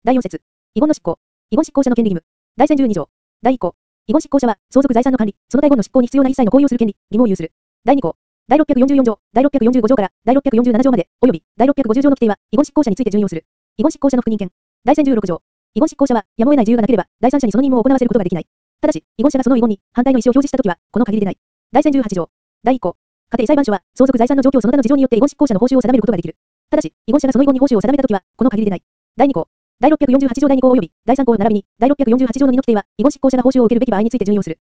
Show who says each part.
Speaker 1: 第4節。遺言の執行。遺言執行者の権利義務。第1012条。第1項。遺言執行者は、相続財産の管理、その他遺言の執行に必要な一切の行為をする権利、義務を有する。第2項。第644条、第645条から第647条まで、及び第650条の規定は、遺言執行者について準用する。遺言執行者の副任権。第1016条。遺言執行者は、やむを得ない自由がなければ、第三者にその任務を行わせることができない。ただし、遺言者がその遺言に、反対の意思を表示したときは、この限りでない。第1018条。第1項。家庭裁判所は、相続財産の状況その他の事情によって遺言執行者の報酬を定めることができる。ただし、遺言者がその遺言に報酬を定めたときは、この限りでない。第2項。第648条第2項及び第3項並びに第648条の2の規定は、遺言執行者が報酬を受けるべき場合について準用する。